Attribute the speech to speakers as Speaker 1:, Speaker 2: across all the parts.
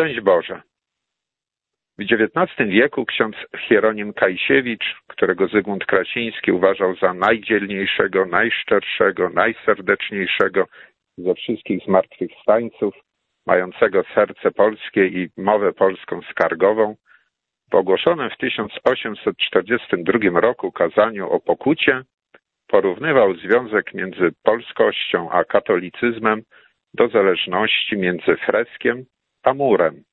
Speaker 1: Szczęść Boże. W XIX wieku ksiądz Hieronim Kajsiewicz, którego Zygmunt Krasiński uważał za najdzielniejszego, najszczerszego, najserdeczniejszego ze wszystkich zmartwychwstańców, mającego serce polskie i mowę polską skargową, w ogłoszonym w 1842 roku kazaniu o pokucie porównywał związek między polskością a katolicyzmem do zależności między freskiem a murem.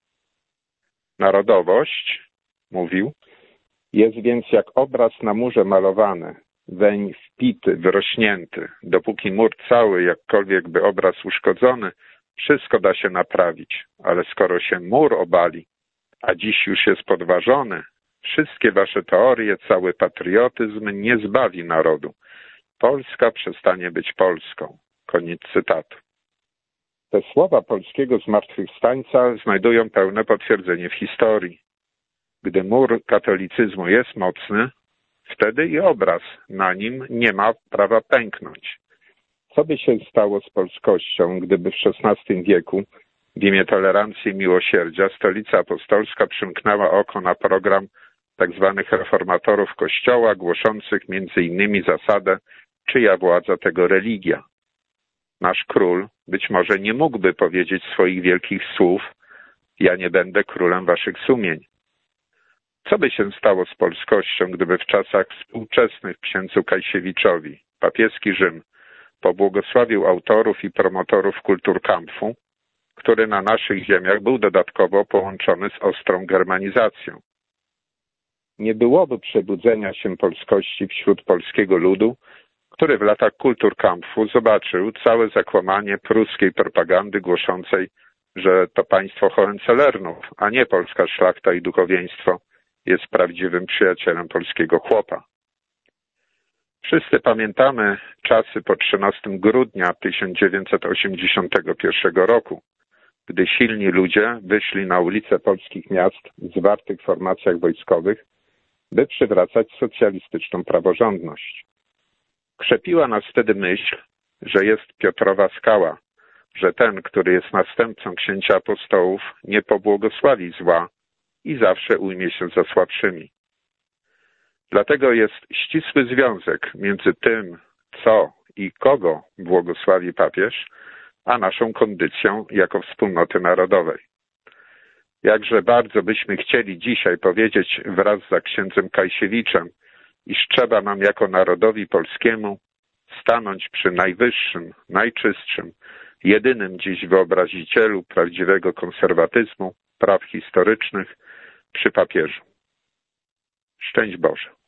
Speaker 1: Narodowość, mówił, jest więc jak obraz na murze malowany, weń wpity, wrośnięty. Dopóki mur cały, jakkolwiek by obraz uszkodzony, wszystko da się naprawić, ale skoro się mur obali, a dziś już jest podważony, wszystkie wasze teorie, cały patriotyzm nie zbawi narodu. Polska przestanie być Polską. Koniec cytatu. Te słowa polskiego zmartwychwstańca znajdują pełne potwierdzenie w historii. Gdy mur katolicyzmu jest mocny, wtedy i obraz na nim nie ma prawa pęknąć. Co by się stało z polskością, gdyby w XVI wieku w imię tolerancji i miłosierdzia Stolica Apostolska przymknęła oko na program tzw. reformatorów Kościoła, głoszących między innymi zasadę, czyja władza, tego religia. Nasz król być może nie mógłby powiedzieć swoich wielkich słów: ja nie będę królem waszych sumień. Co by się stało z polskością, gdyby w czasach współczesnych księdzu Kajsiewiczowi papieski Rzym pobłogosławił autorów i promotorów Kulturkampfu, który na naszych ziemiach był dodatkowo połączony z ostrą germanizacją? Nie byłoby przebudzenia się polskości wśród polskiego ludu, który w latach Kulturkampfu zobaczył całe zakłamanie pruskiej propagandy głoszącej, że to państwo Hohenzollernów, a nie polska szlachta i duchowieństwo jest prawdziwym przyjacielem polskiego chłopa. Wszyscy pamiętamy czasy po 13 grudnia 1981 roku, gdy silni ludzie wyszli na ulice polskich miast w zwartych formacjach wojskowych, by przywracać socjalistyczną praworządność. Krzepiła nas wtedy myśl, że jest Piotrowa skała, że ten, który jest następcą księcia apostołów, nie pobłogosławi zła i zawsze ujmie się za słabszymi. Dlatego jest ścisły związek między tym, co i kogo błogosławi papież, a naszą kondycją jako wspólnoty narodowej. Jakże bardzo byśmy chcieli dzisiaj powiedzieć wraz za księdzem Kajsiewiczem, iż trzeba nam jako narodowi polskiemu stanąć przy najwyższym, najczystszym, jedynym dziś wyobrazicielu prawdziwego konserwatyzmu, praw historycznych, przy papieżu. Szczęść Boże.